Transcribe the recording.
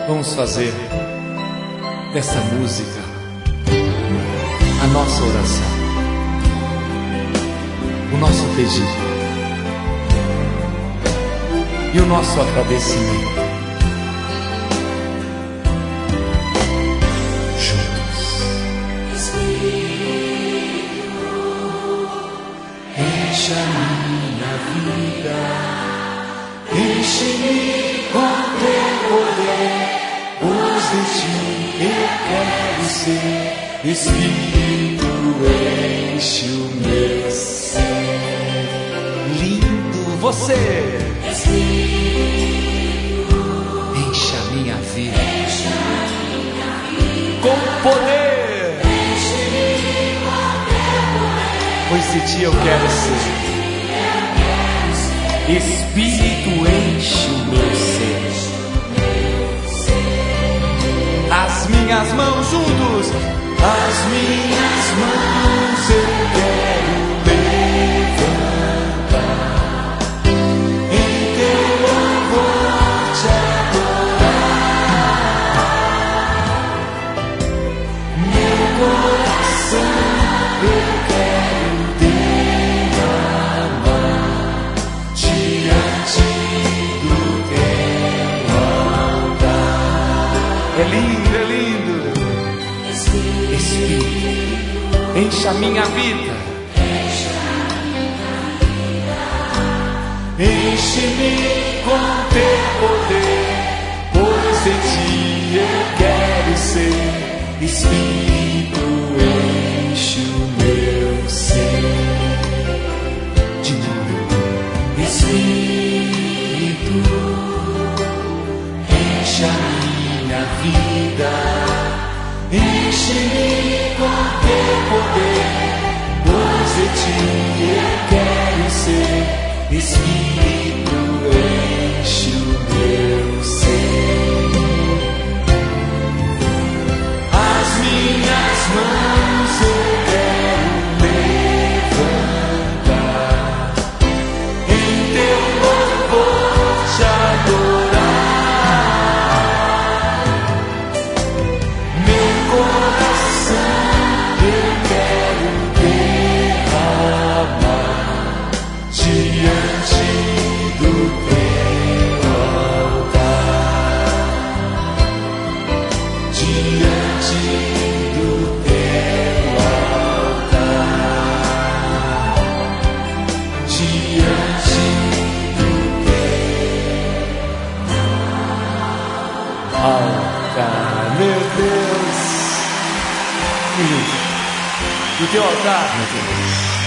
Vamos fazer dessa música a nossa oração, o nosso pedido e o nosso agradecimento. Juntos. Espírito, enche a minha vida, enche-me com teu poder, pois de ti eu quero ser. Espírito, enche o meu ser. Lindo você. Espírito, Enche a minha vida enche a minha vida, com poder, enche-me com teu poder, pois de ti eu quero ser. Espírito, enche o meu ser. As minhas mãos juntos, as minhas mãos eu quero levantar, em teu louvor te adorar. Meu coração eu quero derramar diante do teu altar. é lindo, é lindo. Espírito, enche a minha vida, enche-me com teu poder, pois em ti eu quero ser. Espírito, enche o meu ser. de novo. Espírito, enche a minha vida, enche-me com teu poder, pois de ti eu quero ser. Espírito, enche o meu ser. As minhas mãos eu quero levantar, em teu louvor te adorar. Meu coração eu quero derramar diante do teu altar, diante do teu altar, diante do teu Altar, meu Deus. altar. E o teu altar, meu Deus.